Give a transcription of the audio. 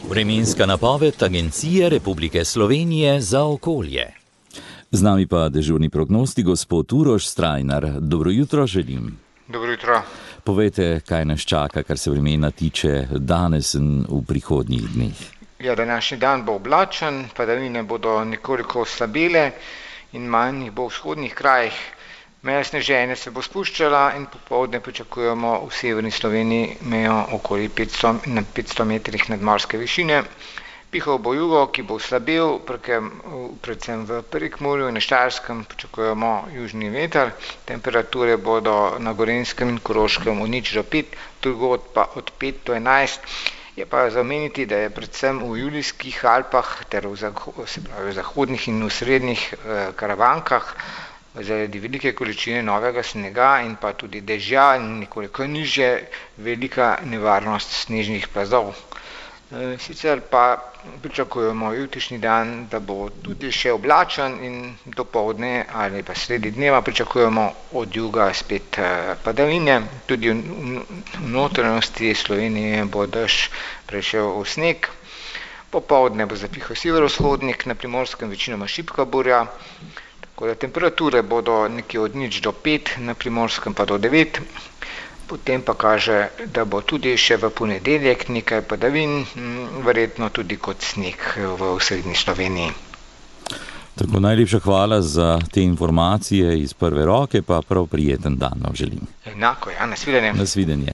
Vremenska napoved Agencije Republike Slovenije za okolje. Z nami pa dežurni prognostik gospod Uroš Strajnar. Dobro jutro želim. Dobro jutro. Povejte, kaj nas čaka, kar se vremena tiče danes in v prihodnjih dneh. Ja, današnji dan bo oblačen, padavine bodo nekoliko oslabele in manj jih bo v vzhodnih krajih. Meja sneženja se bo spuščala in popoldne pričakujemo v severni Sloveniji mejo okoli 500 metrih nadmorske višine. Pihal bo jugo, ki bo slabel, predvsem v Prekmurju in na Štajerskem pričakujemo južni veter. Temperature bodo na Gorenjskem in Koroškem od 0 do 5, drugod pa od 5 do 11. Je pa za omeniti, da je predvsem v Julijskih Alpah ter v zahodnih in v srednjih Karavankah zaradi velike količine novega snega in pa tudi dežja in nekoliko nižje velika nevarnost snežnih plazov. Sicer pa pričakujemo jutrišnji dan, da bo tudi še oblačen in dopoldne ali pa sredi dneva pričakujemo od juga spet padavine. Tudi v notranjosti Slovenije bo dež prešel v sneg. Popoldne bo zapihal severovzhodnik, na Primorskem večinoma šibka burja. Tako da temperature bodo nekje od 0 do 5, na Primorskem pa do 9. Potem pa kaže, da bo tudi še v ponedeljek nekaj padavin, verjetno tudi kot sneg v srednji Sloveniji. Tako, najlepša hvala za te informacije iz prve roke, pa prav prijeten dan vam želim. Enako, ja, nasvidenje. Nasvidenje.